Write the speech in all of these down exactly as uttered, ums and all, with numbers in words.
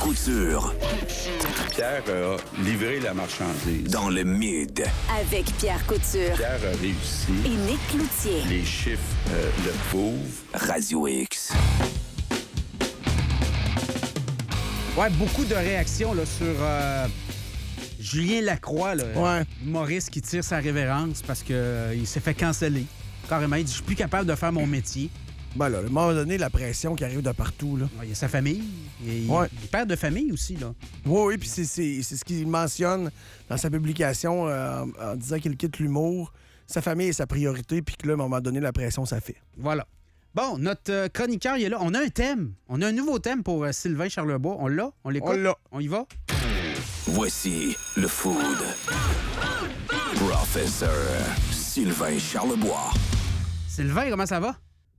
Couture. Pierre a livré la marchandise. Dans le Mid. Avec Pierre Couture. Pierre a réussi. Et Nick Cloutier. Les chiffres euh, le prouvent. Radio X. Ouais, beaucoup de réactions là, sur euh, Julien Lacroix, là, Ouais. humoriste qui tire sa révérence parce qu'il euh, s'est fait canceller. Carrément, il dit « Je suis plus capable de faire mon métier. » Ben là, à un moment donné, la pression qui arrive de partout, là. Ouais, il y a sa famille. Il, il- Ouais. il est père de famille aussi, là. Oui, oui, puis c'est, c'est, c'est ce qu'il mentionne dans sa publication euh, en, en disant qu'il quitte l'humour. Sa famille est sa priorité, puis que là, à un moment donné, la pression, ça fait. Voilà. Bon, notre euh, chroniqueur, il est là. On a un thème. On a un nouveau thème pour euh, Sylvain Charlebois. On l'a? On l'écoute? On l'a. On y va? Voici le Food. Professeur Sylvain Charlebois. Sylvain, comment ça va?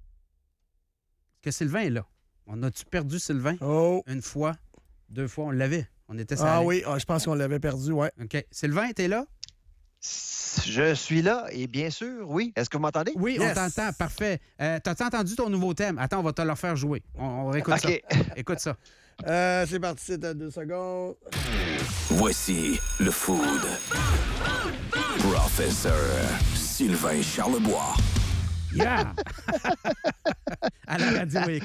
Est-ce que Sylvain est là? On a-tu perdu Sylvain? Oh! Une fois, deux fois, on l'avait. On était sur Ah oui, ah, je pense qu'on l'avait perdu, ouais. OK. Sylvain, t'es là? Je suis là, et bien sûr, oui. Est-ce que vous m'entendez? Oui, Yes. on t'entend. Parfait. Euh, T'as-tu entendu ton nouveau thème? Attends, on va te le faire jouer. On, on réécoute OK. ça. Écoute ça. Euh, c'est parti, c'est à deux secondes. Voici le Food. Professeur Sylvain Charlebois. Yeah! À la radio X.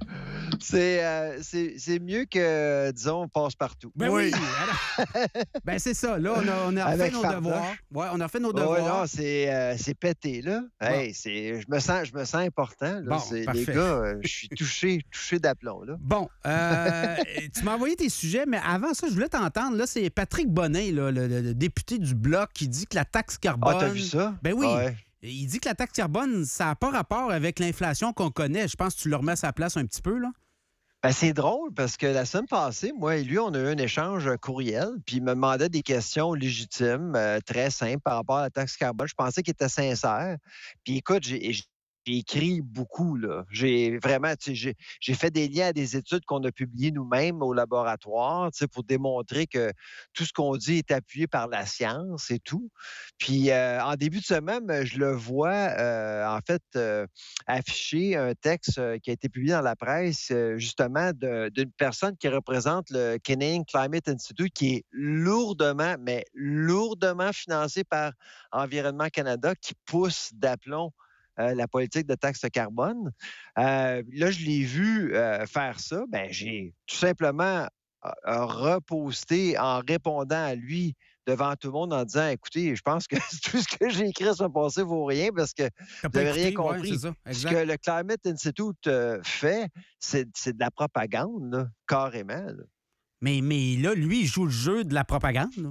C'est euh, c'est- c'est mieux que, disons, passe-partout. Ben oui! alors- ben c'est ça. Là, on a, on a fait Avec nos fardeau. devoirs. Ouais, on a fait nos Ouais, devoirs. non, c'est euh, c'est pété, là. Hey, c'est, je, me sens, je me sens important. Là. Bon, C'est- les parfait. gars, euh, je suis touché, touché d'aplomb, là. Bon, euh, tu m'as envoyé tes sujets, mais avant ça, je voulais t'entendre. Là, c'est Patrick Bonnet, là, le, le- le député du Bloc, qui dit que la taxe carbone... Ah, t'as vu ça? Ben oui. Ouais. Il dit que la taxe carbone, ça n'a pas rapport avec l'inflation qu'on connaît. Je pense que tu le remets à sa place un petit peu, là. Ben, c'est drôle parce que la semaine passée, moi et lui, on a eu un échange courriel, puis il me demandait des questions légitimes, euh, très simples par rapport à la taxe carbone. Je pensais qu'il était sincère. Puis écoute, j'ai j'ai écrit beaucoup, là. J'ai vraiment, tu sais, j'ai j'ai fait des liens à des études qu'on a publiées nous-mêmes au laboratoire, tu sais, pour démontrer que tout ce qu'on dit est appuyé par la science et tout. Puis euh, en début de semaine, je le vois, euh, en fait, euh, afficher un texte euh, qui a été publié dans la presse, euh, justement, de- d'une personne qui représente le Canadian Climate Institute, qui est lourdement, mais lourdement financé par Environnement Canada, qui pousse d'aplomb euh, la politique de taxe carbone. Euh, là, je l'ai vu euh, faire ça. Ben, j'ai tout simplement euh, euh, reposté en répondant à lui devant tout le monde en disant, écoutez, je pense que tout ce que j'ai écrit sur le passé vaut rien parce que T'as vous pas n'avez rien écouté? Ouais, compris. c'est ça, Ce exact. que le Climate Institute euh, fait, c'est c'est de la propagande, là, carrément. Là. Mais, mais là, lui, il joue le jeu de la propagande, là.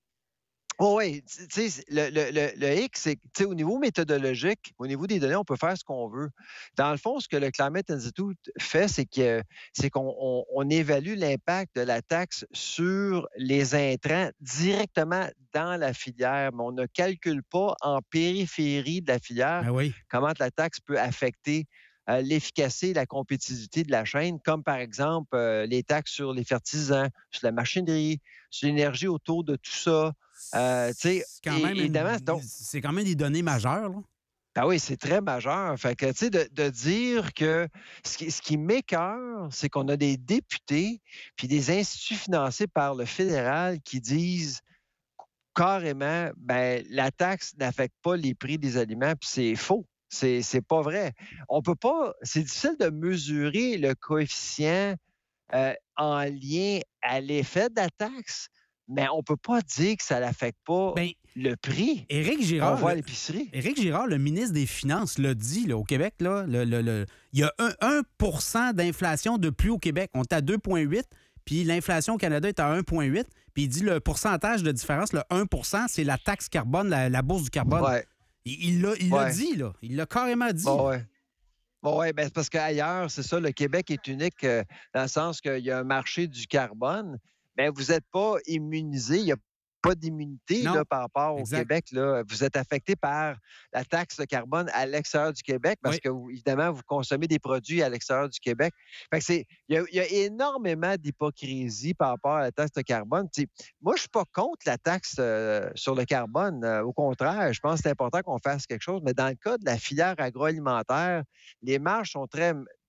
Oh, oui, tu sais, le, le, le, le hic, c'est que au niveau méthodologique, au niveau des données, on peut faire ce qu'on veut. Dans le fond, ce que le Climate Institute fait, c'est que c'est qu'on on, on évalue l'impact de la taxe sur les intrants directement dans la filière, mais on ne calcule pas en périphérie de la filière Ben oui. comment la taxe peut affecter euh, l'efficacité et la compétitivité de la chaîne, comme par exemple euh, les taxes sur les fertilisants, sur la machinerie, sur l'énergie autour de tout ça. Euh, tu sais, C'est quand, et- même une- évidemment, donc, c'est quand même des données majeures, là. ah oui, c'est très majeur. Fait que, tu sais, de, de dire que ce qui, ce qui m'écoeure, c'est qu'on a des députés puis des instituts financés par le fédéral qui disent carrément, ben, la taxe n'affecte pas les prix des aliments, puis c'est faux. C'est, c'est pas vrai. On peut pas, c'est difficile de mesurer le coefficient euh, en lien à l'effet de la taxe, mais on peut pas dire que ça n'affecte pas Ben, le prix. Éric On Girard, voit à le- l'épicerie. Éric Girard, le ministre des Finances, l'a dit là, au Québec. Là, le, le- le- il y a un, un pour cent d'inflation de plus au Québec. On est à deux virgule huit, puis l'inflation au Canada est à un virgule huit. Puis il dit le pourcentage de différence, le un pour cent, c'est la taxe carbone, la, la bourse du carbone. Ouais. Il il l'a il l'a Ouais. dit, là. Il l'a carrément dit. Bon, ouais. Bon, ouais, ben, c'est parce qu'ailleurs, c'est ça, le Québec est unique euh, dans le sens qu'il y a un marché du carbone, mais vous n'êtes pas immunisé. Il n'y a pas d'immunité Non, là, par rapport au exact. Québec. Là. Vous êtes affecté par la taxe de carbone à l'extérieur du Québec parce Oui. que, vous- évidemment, vous consommez des produits à l'extérieur du Québec. Fait que c'est, il y a, il y a énormément d'hypocrisie par rapport à la taxe de carbone. Tu sais, moi, je suis pas contre la taxe euh, sur le carbone. Euh, au contraire, je pense que c'est important qu'on fasse quelque chose. Mais dans le cas de la filière agroalimentaire, les marges sont très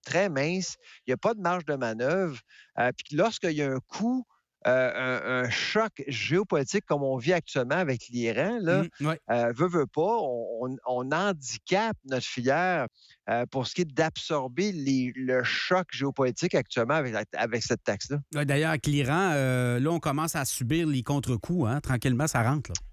très mince. Il n'y a pas de marge de manœuvre. Euh, puis lorsqu'il y a un coup, euh, un, un choc géopolitique comme on vit actuellement avec l'Iran, là, Mmh, ouais. euh, veut, veut pas, on, on, on handicape notre filière euh, pour ce qui est d'absorber les- le choc géopolitique actuellement avec, la- avec cette taxe-là. Ouais, d'ailleurs, avec l'Iran, euh, là, on commence à subir les contre-coups. Hein? Tranquillement, ça rentre. Là.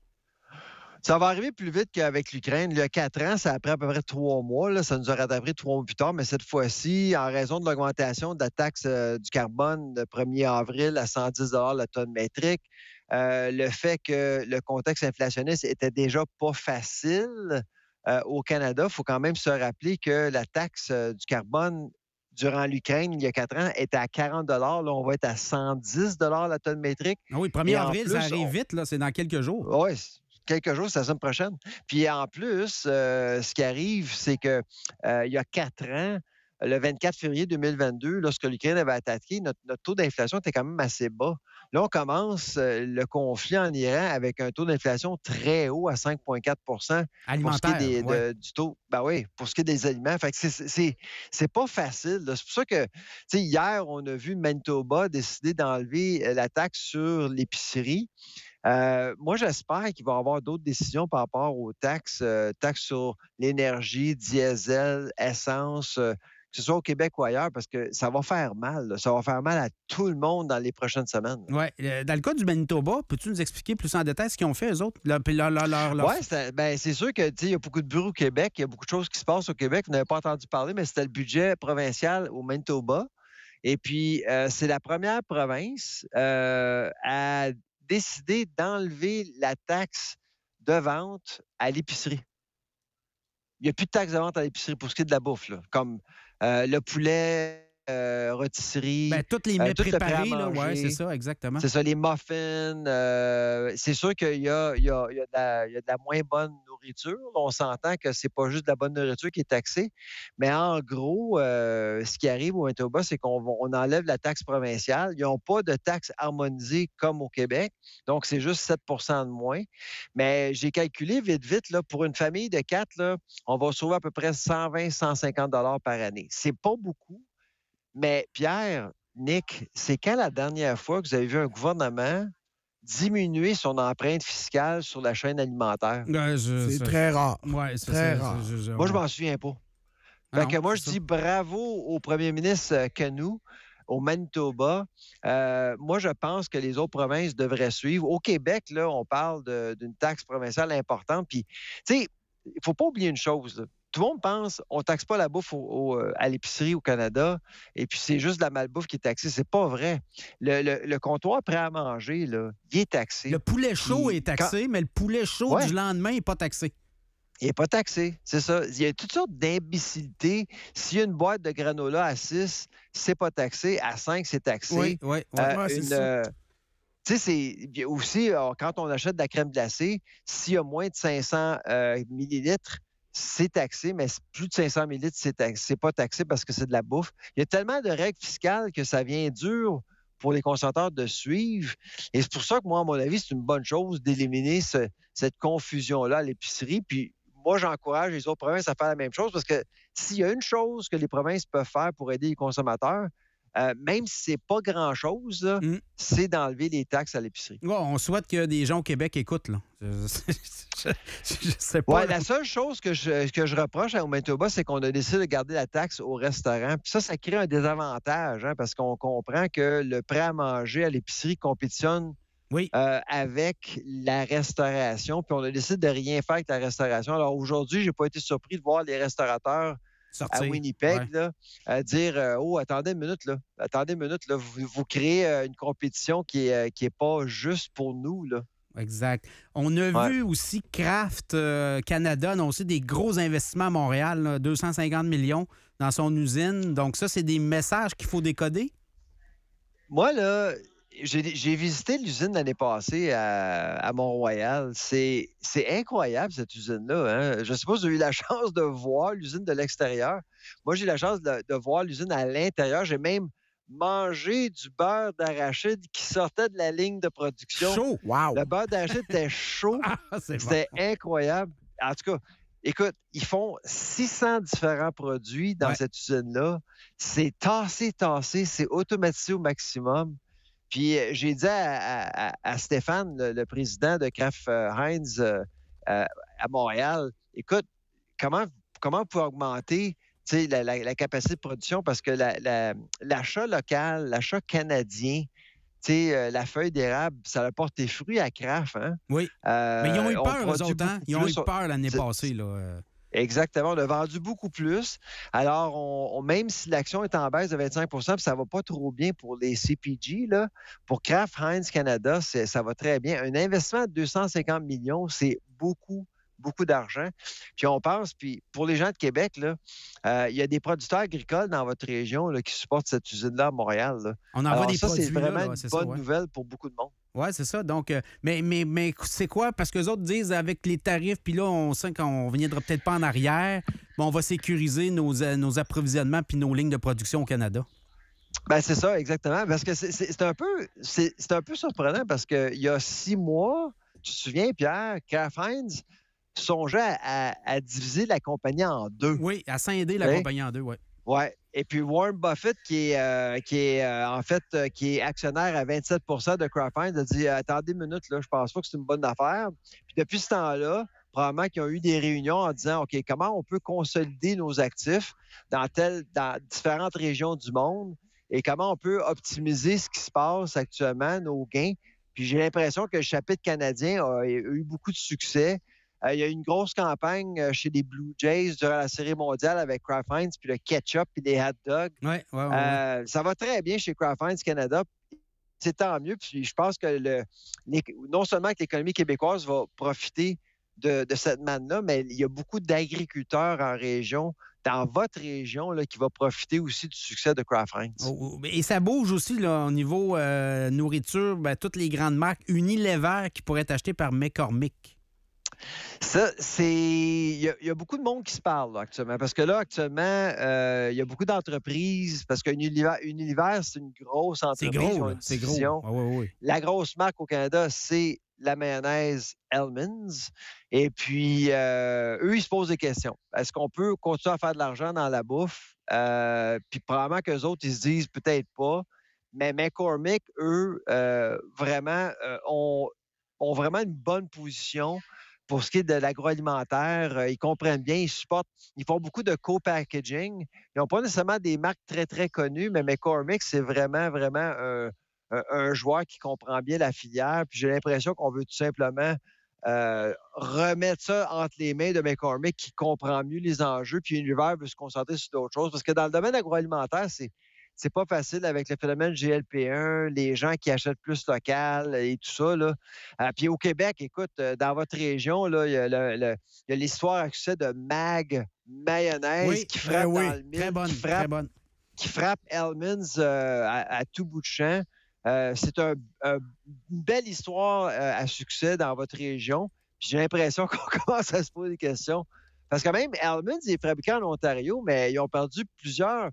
Ça va arriver plus vite qu'avec l'Ukraine. Il y a quatre ans, ça a pris à peu près trois mois. Là. Ça nous aurait rattrapé trois mois plus tard, mais cette fois-ci, en raison de l'augmentation de la taxe euh, du carbone le premier avril à cent dix la tonne métrique, euh, le fait que le contexte inflationniste était déjà pas facile euh, au Canada, il faut quand même se rappeler que la taxe euh, du carbone durant l'Ukraine, il y a quatre ans, était à quarante Là, on va être à cent dix la tonne métrique. Ah oui, premier Et en avril, plus, ça arrive on- vite. Là, c'est dans quelques jours. Oui, quelques jours, c'est la semaine prochaine. Puis en plus, euh, ce qui arrive, c'est que euh, il y a quatre ans, le vingt-quatre février deux mille vingt-deux, lorsque l'Ukraine avait attaqué, notre, notre taux d'inflation était quand même assez bas. Là, on commence euh, le conflit en Iran avec un taux d'inflation très haut à cinq virgule quatre pour ce qui Alimentaire. est des- ouais. de- du taux. Ben oui, pour ce qui est des aliments. Fait que c'est- c'est c'est- c'est pas facile. là. C'est pour ça que, tu sais, hier, on a vu Manitoba décider d'enlever euh, la taxe sur l'épicerie. Euh, moi, j'espère qu'il va y avoir d'autres décisions par rapport aux taxes, euh, taxes sur l'énergie, diesel, essence, euh, que ce soit au Québec ou ailleurs, parce que ça va faire mal. là. Ça va faire mal à tout le monde dans les prochaines semaines. Ouais. Euh, Dans le cas du Manitoba, peux-tu nous expliquer plus en détail ce qu'ils ont fait, eux autres? Leur, leur, leur, leur- leur- Oui, ben, c'est sûr que tu sais, il y a beaucoup de bureaux au Québec, il y a beaucoup de choses qui se passent au Québec. Vous n'avez pas entendu parler, mais c'était le budget provincial au Manitoba. Et puis, euh, c'est la première province euh, à décider d'enlever la taxe de vente à l'épicerie. Il n'y a plus de taxe de vente à l'épicerie pour ce qui est de la bouffe, là, comme euh, le poulet, euh, rôtisserie, Ben, tous les euh, mets tout le prêt à préparés, là, ouais, manger. c'est ça, exactement. C'est ça, les muffins. euh, c'est sûr qu'il y a, il y a- il y a de la, il y a de la moins bonne nourriture. On s'entend que c'est pas juste de la bonne nourriture qui est taxée. Mais en gros, euh, ce qui arrive au Manitoba, c'est qu'on va- on enlève la taxe provinciale. Ils n'ont pas de taxe harmonisée comme au Québec. Donc, c'est juste sept de moins. Mais j'ai calculé vite, vite, là, pour une famille de quatre, là, on va sauver à peu près cent vingt à cent cinquante par année. C'est pas beaucoup. Mais Pierre, Nick, c'est quand la dernière fois que vous avez vu un gouvernement diminuer son empreinte fiscale sur la chaîne alimentaire? Ouais, je- C'est ça- très rare. Ouais, c'est Très ça, rare. je- je- Moi, je ouais. m'en souviens pas. Ah Fait non, que moi, c'est je ça. dis bravo au premier ministre euh, Canoux, au Manitoba. Euh, moi, je pense que les autres provinces devraient suivre. Au Québec, là, on parle de- d'une taxe provinciale importante. Puis, tu sais, il faut pas oublier une chose, là. Tout le monde pense on taxe pas la bouffe au- au, euh, à l'épicerie au Canada et puis c'est juste de la malbouffe qui est taxée. C'est pas vrai. Le, le- le comptoir prêt à manger, là, il est taxé. Le poulet chaud Puis est taxé, mais le poulet chaud Ouais. du lendemain n'est pas taxé. Il n'est pas taxé, c'est ça. Il y a toutes sortes d'imbécilités. S'il y a une boîte de granola à six, c'est pas taxé. À cinq, c'est taxé. Oui, oui, oui. Euh, Ouais, c'est une, ça. euh, tu sais, c'est bien aussi, alors, quand on achète de la crème glacée, s'il y a moins de cinq cents euh, millilitres, c'est taxé, mais plus de cinq cents millilitres, c'est tax- c'est pas taxé parce que c'est de la bouffe. Il y a tellement de règles fiscales que ça vient dur pour les consommateurs de suivre. Et c'est pour ça que moi, à mon avis, c'est une bonne chose d'éliminer ce- cette confusion-là à l'épicerie. Puis moi, j'encourage les autres provinces à faire la même chose parce que s'il y a une chose que les provinces peuvent faire pour aider les consommateurs, euh, même si c'est pas grand-chose, là, Mm. c'est d'enlever les taxes à l'épicerie. Ouais, on souhaite que des gens au Québec écoutent. Là. Je, je- je- je sais pas. Ouais, là. la seule chose que je, que je reproche au Manitoba, c'est qu'on a décidé de garder la taxe au restaurant. Puis ça, ça crée un désavantage hein, parce qu'on comprend que le prêt à manger à l'épicerie compétitionne Oui. euh, avec la restauration. Puis on a décidé de rien faire avec la restauration. Alors aujourd'hui, j'ai pas été surpris de voir les restaurateurs Sortir. à Winnipeg Ouais. là, à dire euh, Oh, attendez une minute, là. Attendez une minute, là. Vous, vous créez euh, une compétition qui est, euh, qui est pas juste pour nous. Là. Exact. On a Ouais. vu aussi Kraft euh, Canada annoncer des gros investissements à Montréal, là, deux cent cinquante millions dans son usine. Donc ça, c'est des messages qu'il faut décoder. Moi, là, j'ai j'ai visité l'usine l'année passée à, à Mont-Royal. C'est c'est incroyable, cette usine-là. Hein? Je ne sais pas si vous avez eu la chance de voir l'usine de l'extérieur. Moi, j'ai eu la chance de, de voir l'usine à l'intérieur. J'ai même mangé du beurre d'arachide qui sortait de la ligne de production. Chaud. Wow. Le beurre d'arachide était chaud. Ah, c'est bon. C'était incroyable. En tout cas, écoute, ils font six cents différents produits dans Ouais. cette usine-là. C'est tassé, tassé, c'est automatisé au maximum. Puis euh, j'ai dit à, à- à Stéphane, le, le président de Kraft euh, Heinz euh, euh, à Montréal, écoute, comment, comment vous pouvez augmenter tu sais, la, la- la capacité de production? Parce que la- la- l'achat local, l'achat canadien, tu sais, euh, la feuille d'érable, ça a porté fruit à Kraft. Hein? Oui. Euh, Mais ils ont eu on peur, eux produit autres, hein? beaucoup Ils ont plus. eu peur l'année C'est- passée, là. euh. Exactement. On a vendu beaucoup plus. Alors, on, on- même si l'action est en baisse de vingt-cinq puis ça ne va pas trop bien pour les C P G, là, pour Kraft Heinz Canada, c'est- ça va très bien. Un investissement de deux cent cinquante millions, c'est beaucoup, beaucoup d'argent. Puis on pense, puis pour les gens de Québec, là, euh, il y a des producteurs agricoles dans votre région là, qui supportent cette usine-là à Montréal. Là. On envoie Alors des ça, produits, c'est là, vraiment là, une c'est bonne ça, ouais. nouvelle pour beaucoup de monde. Oui, c'est ça. Donc, euh, mais, mais, mais c'est quoi? Parce que les autres disent avec les tarifs, puis là, on sent qu'on ne viendra peut-être pas en arrière, mais on va sécuriser nos, euh, nos approvisionnements puis nos lignes de production au Canada. Ben c'est ça, exactement. Parce que c'est- c'est c'est un peu c'est c'est un peu surprenant parce qu'il y a six mois, tu te souviens, Pierre, Kraft Heinz songeait à, à- à diviser la compagnie en deux. Oui, à scinder la Oui. compagnie en deux, oui. Ouais. Et puis Warren Buffett, qui est, euh, qui est euh, en fait euh, qui est actionnaire à vingt-sept de Kraft Heinz, a dit attendez une minute, là, je pense pas que c'est une bonne affaire. Puis depuis ce temps-là, probablement qu'ils ont eu des réunions en disant OK, comment on peut consolider nos actifs dans telle, dans différentes régions du monde et comment on peut optimiser ce qui se passe actuellement, nos gains. Puis j'ai l'impression que le chapitre canadien a eu beaucoup de succès. Euh, il y a eu une grosse campagne euh, chez les Blue Jays durant la Série mondiale avec Kraft Heinz, puis le ketchup, puis les hot dogs. Oui, oui, oui. Euh, ça va très bien chez Kraft Heinz Canada. C'est tant mieux. Puis je pense que le, les- non seulement que l'économie québécoise va profiter de, de cette manne-là, mais il y a beaucoup d'agriculteurs en région, dans votre région, là, qui va profiter aussi du succès de Kraft Heinz. Oh, oh, et ça bouge aussi là, au niveau euh, nourriture, ben, toutes les grandes marques Unilever qui pourraient être achetées par McCormick. Ça, c'est. Il y, a- il y a beaucoup de monde qui se parle là, actuellement. Parce que là, actuellement, euh, il y a beaucoup d'entreprises. Parce qu'Unilever, Unilever, c'est une grosse C'est entreprise. ils gros, ont là. une C'est division. gros. Ah, oui, oui. La grosse marque au Canada, c'est la mayonnaise Hellmann's. Et puis, euh, eux, ils se posent des questions. Est-ce qu'on peut continuer à faire de l'argent dans la bouffe? Euh, puis probablement qu'eux autres, ils se disent peut-être pas. Mais McCormick, eux, euh, vraiment, euh, ont, ont vraiment une bonne position pour ce qui est de l'agroalimentaire. Euh, ils comprennent bien, ils supportent, ils font beaucoup de co-packaging. Ils n'ont pas nécessairement des marques très, très connues, mais McCormick, c'est vraiment, vraiment un, un- un joueur qui comprend bien la filière. Puis j'ai l'impression qu'on veut tout simplement euh, remettre ça entre les mains de McCormick qui comprend mieux les enjeux. Puis Unilever veut se concentrer sur d'autres choses. Parce que dans le domaine agroalimentaire, c'est c'est pas facile avec le phénomène G L P un, les gens qui achètent plus local et tout ça. Là. Euh, puis au Québec, écoute, euh, dans votre région, là, il y a le- le- il y a l'histoire à succès de Mag Mayonnaise Oui, qui frappe ben oui, dans le mille, Très bonne, qui très frappe, bonne. qui frappe Hellmann's euh, à, à tout bout de champ. Euh, c'est un- un- une belle histoire euh, à succès dans votre région. Puis j'ai l'impression qu'on commence à se poser des questions. Parce que même Hellmann's est fabriqué en Ontario, mais ils ont perdu plusieurs.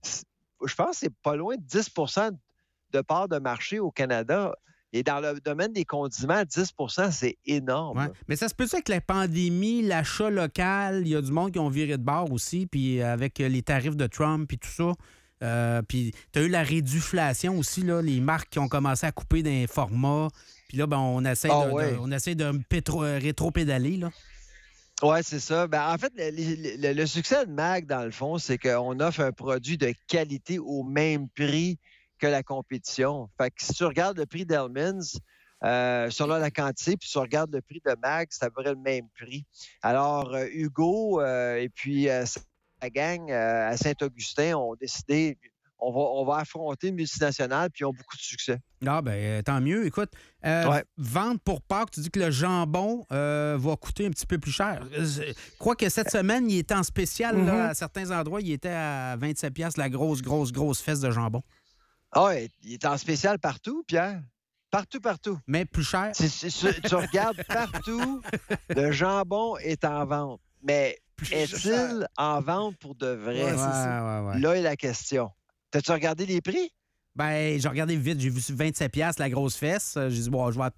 Je pense que c'est pas loin de dix de part de marché au Canada. Et dans le domaine des condiments, dix c'est énorme. Ouais. là. Mais ça se peut ça avec la pandémie, l'achat local, il y a du monde qui ont viré de bord aussi, puis avec les tarifs de Trump et tout ça. Euh, puis tu as eu la réduflation aussi, là, les marques qui ont commencé à couper des formats. Puis là, ben, on essaie Ah de, ouais. de- on essaie de pétro- rétro-pédaler. Là. Oui, c'est ça. Ben, en fait, le, le- le succès de Mag, dans le fond, c'est qu'on offre un produit de qualité au même prix que la compétition. Fait que si tu regardes le prix d'Hellmann's, euh, selon la quantité, puis tu regardes le prix de Mag, c'est à peu près le même prix. Alors, euh, Hugo euh, et puis euh, sa gang euh, à Saint-Augustin ont décidé, on va, on va affronter une multinationale, puis ils ont beaucoup de succès. Ah, ben euh, tant mieux. Écoute, euh, Ouais. vente pour Pâques, tu dis que le jambon euh, va coûter un petit peu plus cher. Euh, Je crois que cette semaine, il était en spécial. Mhm. Là, à certains endroits, il était à vingt-sept piastres la grosse, grosse, grosse fesse de jambon. Ah ouais, il est en spécial partout, Pierre. Partout, partout. Mais plus cher. Si, si- si tu regardes partout, le jambon est en vente. Mais est-il en vente pour de vrai? Ouais, Ouais, c'est ça. ouais, ouais. Là est la question. T'as-tu regardé les prix? Ben, j'ai regardé vite, j'ai vu vingt-sept piastres la grosse fesse. Euh, J'ai dit, bon, je vais,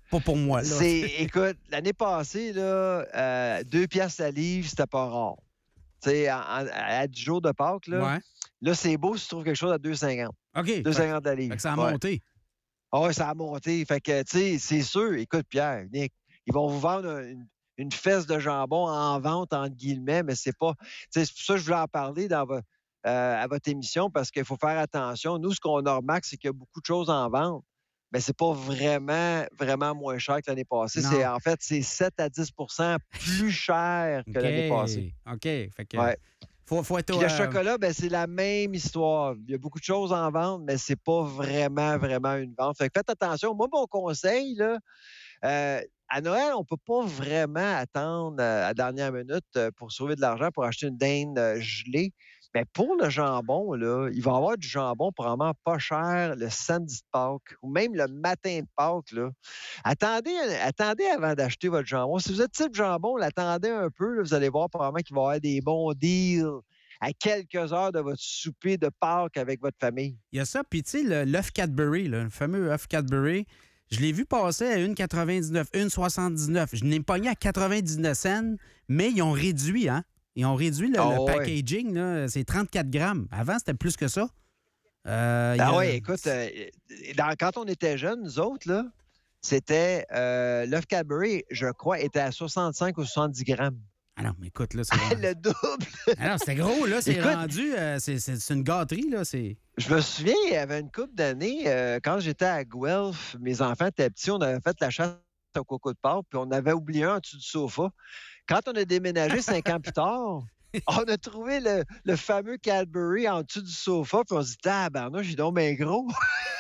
Pas pour moi, là. C'est, écoute, l'année passée, là, euh, deux piastres la livre, c'était pas rare. Tu sais, en- en- à dix jours de Pâques, là, Ouais. là, c'est beau si tu trouves quelque chose à deux cinquante. OK. deux Fait, cinquante la livre. fait que ça a Ouais. monté. Ah ouais, ça a monté. Fait que, tu sais, c'est sûr. Écoute, Pierre, Nick, ils vont vous vendre un- une, une fesse de jambon en vente, entre guillemets, mais c'est pas. Tu sais, c'est pour ça que je voulais en parler dans vo- euh, à votre émission, parce qu'il faut faire attention. Nous, ce qu'on a remarqué, c'est qu'il y a beaucoup de choses en vente, mais c'est pas vraiment, vraiment moins cher que l'année passée. Non. C'est, en fait, c'est sept à dix plus cher que OK. l'année passée. OK. Fait que. Ouais. Faut, faut être Puis au- le euh, chocolat, ben, c'est la même histoire. Il y a beaucoup de choses en vente, mais c'est pas vraiment, vraiment une vente. Fait que faites attention. Moi, mon conseil, là, euh, à Noël, on peut pas vraiment attendre euh, à la dernière minute euh, pour sauver de l'argent pour acheter une dinde euh, gelée. Mais pour le jambon, là, il va y avoir du jambon probablement pas cher le samedi de Pâques ou même le matin de Pâques. Là. Attendez, attendez avant d'acheter votre jambon. Si vous êtes type jambon, l'attendez un peu. Là, vous allez voir probablement qu'il va y avoir des bons deals à quelques heures de votre souper de Pâques avec votre famille. Il y a ça. Puis, tu sais, le- l'œuf Cadbury, là, le fameux œuf Cadbury, je l'ai vu passer à une quatre-vingt-dix-neuf, une soixante-dix-neuf. Je l'ai pogné à quatre-vingt-dix-neuf cents, mais ils ont réduit, hein? Ils ont réduit le, Ah le ouais. packaging, là. C'est trente-quatre grammes. Avant, c'était plus que ça. Euh, il y Ah a- oui, écoute, euh, dans- quand on était jeunes, nous autres, là, c'était euh, l'œuf Cadbury, je crois, était à soixante-cinq ou soixante-dix grammes. Ah non, mais écoute, là, c'est... Le double. Ah non, c'était gros, là. C'est Écoute- rendu... euh, c'est, c'est- c'est une gâterie, là. C'est... Je me souviens, il y avait une couple d'années, euh, quand j'étais à Guelph, mes enfants étaient petits, on avait fait la chasse au coco de Pâques, puis on avait oublié un en dessous du sofa. Quand on a déménagé cinq ans plus tard, on a trouvé le, le fameux Cadbury en dessous du sofa, puis on se dit, tabarnouche, j'ai donc bien gros.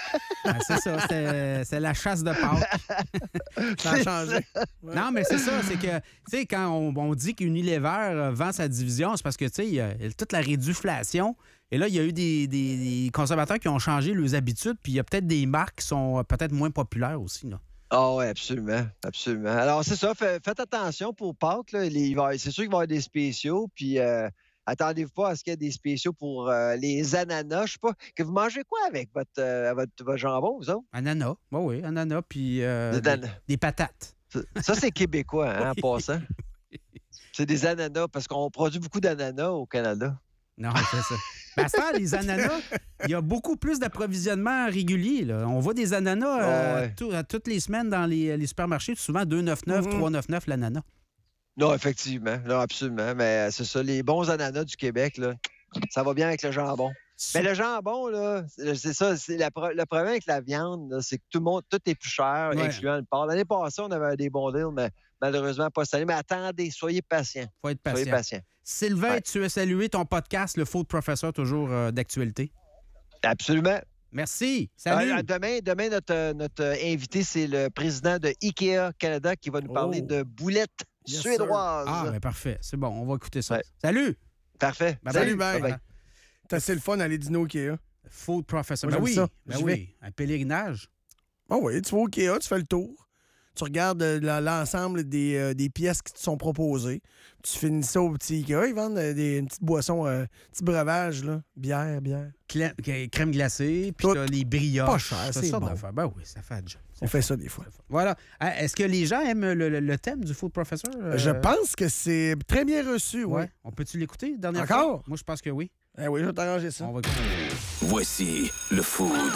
Ah, c'est ça, c'était, c'est la chasse de Pâques. Ça a changé. Ouais. Non, mais c'est ça, c'est que, tu sais, quand on, on dit qu'Unilever euh, vend sa division, c'est parce que, tu sais, il y a toute la réduflation. Et là, il y a eu des, des- des consommateurs qui ont changé leurs habitudes, puis il y a peut-être des marques qui sont euh, peut-être moins populaires aussi, là. Ah oui, absolument, absolument. Alors, c'est ça, fait- faites attention pour Pâques. Là, les- il va- c'est sûr qu'il va y avoir des spéciaux, puis euh, attendez-vous pas à ce qu'il y ait des spéciaux pour euh, les ananas. Je sais pas, que vous mangez quoi avec votre, euh, votre, votre jambon, vous autres? Ananas, oui, oui, ananas, puis euh, Des des, ana- des patates. Ça, ça, c'est québécois, hein, Oui. en passant. C'est des ananas, parce qu'on produit beaucoup d'ananas au Canada. Non, c'est ça. Ben, à ce temps, les ananas, il y a beaucoup plus d'approvisionnement régulier, là. On voit des ananas euh, Ah ouais. tout- à toutes les semaines dans les, les supermarchés, souvent deux quatre-vingt-neuf, Mhm. trois quatre-vingt-neuf l'ananas. Non, effectivement. Non, absolument. Mais c'est ça, les bons ananas du Québec, là, ça va bien avec le jambon. Mais le jambon, là, c'est c'est ça, c'est la pro- le problème avec la viande, là, c'est que tout le monde, tout est plus cher, Ouais. incluant le porc. L'année passée, on avait des bons deals, mais malheureusement pas cette année. Mais attendez, soyez patients. Faut être Soyez patient. patients. Sylvain, Ouais. tu as salué ton podcast, le Food Professor, toujours euh, d'actualité. Absolument. Merci. Salut. Euh, demain, demain notre, euh, notre euh, invité, c'est le président de IKEA Canada qui va nous parler Oh. de boulettes Yes, suédoises. Ah, ben parfait. C'est bon, on va écouter ça. Ouais. Salut. Parfait. Bye Salut, bye. bye. Bye bye. C'est assez le fun d'aller dîner au Ikea. Food Professor. Moi, Ben j'aime oui, ça. ben J'y oui. Un pèlerinage. Ah oui, tu vas au Ikea, tu fais le tour. Tu regardes euh, la- l'ensemble des, euh, des pièces qui te sont proposées. Tu finis ça au petit Ikea. Ils vendent euh, des, une petite boisson, un petit breuvage, là. Bière, bière. Clé- Crème glacée, puis Tout t'as les brioches. pas cher, toutes c'est sortes bon. d'affaires. Ben oui, ça fait du job. On fait ça des fois. Voilà. Ah, est-ce que les gens aiment le, le- le thème du Food Professor? Euh, Je pense que c'est très bien reçu, oui. Ouais. On peut-tu l'écouter, dernière Encore? fois? Moi, je pense que oui. Eh oui, je vais t'arranger ça. On va écouter. Voici le Food.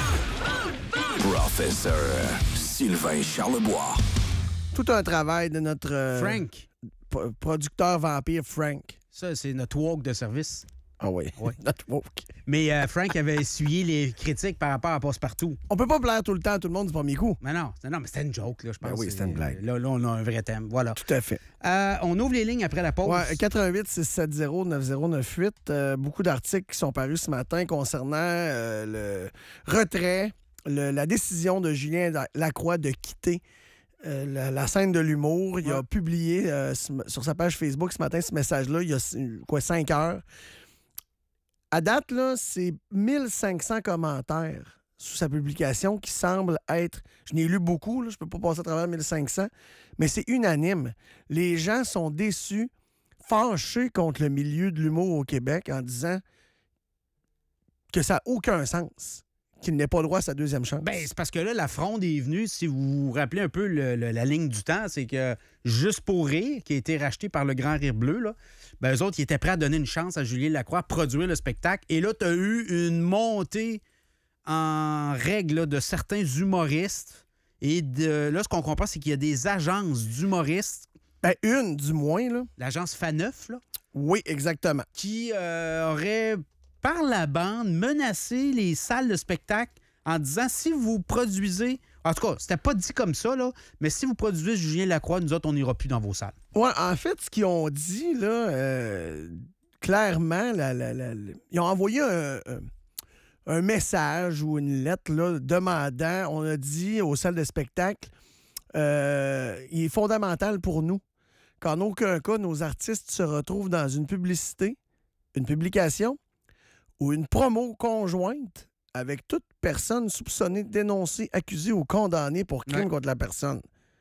Professeur Sylvain Charlebois. Tout un travail de notre euh, Frank, pro- producteur vampire Frank. ça, c'est notre walk de service. Ah oui, Ouais. notre woke. Mais euh, Frank avait essuyé les critiques par rapport à Passe-Partout. On peut pas plaire tout le temps à tout le monde du premier coup. Mais non, c'est- non, mais c'était une joke, là, je pense. Ben oui, c'était une blague. Là, là, on a un vrai thème. Voilà. Tout à fait. Euh, on ouvre les lignes après la pause. Ouais, quatre un huit, six sept zéro, neuf zéro neuf huit. Euh, beaucoup d'articles qui sont parus ce matin concernant euh, le retrait, le- la décision de Julien La- Lacroix de quitter euh, la, la scène de l'humour. Il a Ouais. publié euh, ce- sur sa page Facebook ce matin ce message-là, il y a quoi, cinq heures. À date, là, c'est mille cinq cents commentaires sous sa publication qui semblent être... Je n'ai lu beaucoup, là, je peux pas passer à travers mille cinq cents, mais c'est unanime. Les gens sont déçus, fâchés contre le milieu de l'humour au Québec en disant que ça n'a aucun sens qu'il n'ait pas droit à sa deuxième chance? Ben, c'est parce que là, la fronde est venue, si vous vous rappelez un peu le- le- la ligne du temps, c'est que Juste pour rire, qui a été racheté par le Grand Rire Bleu, là, ben, eux autres, ils étaient prêts à donner une chance à Julien Lacroix, à produire le spectacle. Et là, tu as eu une montée en règle là, de certains humoristes. Et de, là, ce qu'on comprend, c'est qu'il y a des agences d'humoristes. Ben, une, du moins, là. L'agence Faneuf, là, Oui, exactement. qui euh, aurait, par la bande, menacé les salles de spectacle en disant si vous produisez. En tout cas, c'était pas dit comme ça, là, mais si vous produisez Julien Lacroix, nous autres, on n'ira plus dans vos salles. Ouais, en fait, ce qu'ils ont dit, là, euh, clairement, la- la- la- la- ils ont envoyé un, un- un message ou une lettre là, demandant, on a dit aux salles de spectacle, euh, il est fondamental pour nous qu'en aucun cas, nos artistes se retrouvent dans une publicité, une publication ou une promo conjointe avec toute personne soupçonnée, dénoncée, accusée ou condamnée pour crime Ouais. contre la personne.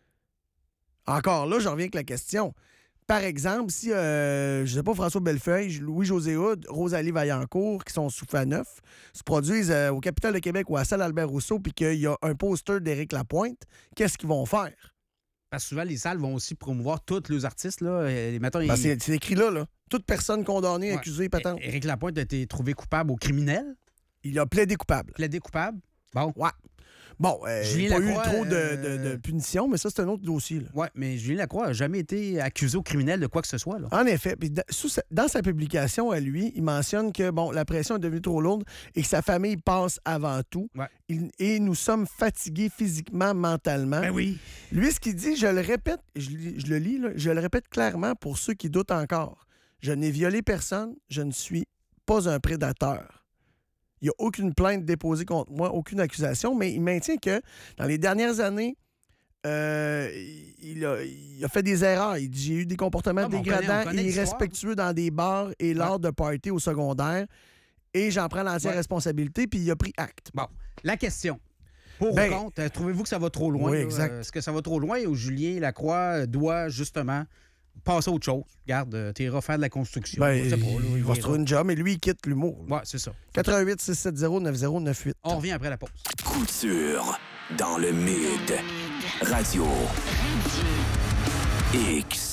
Encore là, j'en reviens avec la question. Par exemple, si, euh, je sais pas, François Bellefeuille, Louis-José Hood, Rosalie Vaillancourt, qui sont sous Faneuf, se produisent euh, au Capitole de Québec ou à la salle Albert-Rousseau, puis qu'il y a un poster d'Éric Lapointe, qu'est-ce qu'ils vont faire? Parce que souvent, les salles vont aussi promouvoir tous les artistes. Là. Euh, Mettons, Ben, il- c'est c'est écrit là, là. Toute personne condamnée, Ouais. accusée, patente. Éric Lapointe a été trouvé coupable au criminel, Il a plaidé coupable. plaidé coupable. Bon. Ouais. Bon, euh, il Julien n'y a pas Lacroix, eu trop de, euh, de, de punitions, mais ça, c'est un autre dossier. Là. Ouais, mais Julien Lacroix n'a jamais été accusé au criminel de quoi que ce soit. Là. En effet, puis da- sous sa- dans sa publication à lui, il mentionne que bon, la pression est devenue trop lourde et que sa famille passe avant tout. Ouais. Il- et nous sommes fatigués physiquement, mentalement. Ben oui. Lui, ce qu'il dit, je le répète, je, lis- je le lis, là, je le répète clairement pour ceux qui doutent encore. Je n'ai violé personne, je ne suis pas un prédateur. Il n'y a aucune plainte déposée contre moi, aucune accusation, mais il maintient que dans les dernières années, euh, il, a, il a fait des erreurs. Il dit j'ai eu des comportements Ah, mais on connaît- on dégradants connaît et l'histoire. irrespectueux dans des bars et lors de parties au secondaire. Et j'en prends l'entière Ouais. responsabilité, puis il a pris acte. Bon, la question. Pour Ben- ou contre, euh, trouvez-vous que ça va trop loin? Oui, là? exact. Euh, Est-ce que ça va trop loin ou Julien Lacroix euh, doit justement passer à autre chose? Regarde, tu iras faire de la construction. Ben, Je sais pas, là, il va ira. se trouver une job, et lui, il quitte l'humour. Ouais, c'est ça. quatre-vingt-huit six sept zéro neuf zéro neuf huit. On revient après la pause. Couture dans le Mid. Radio X.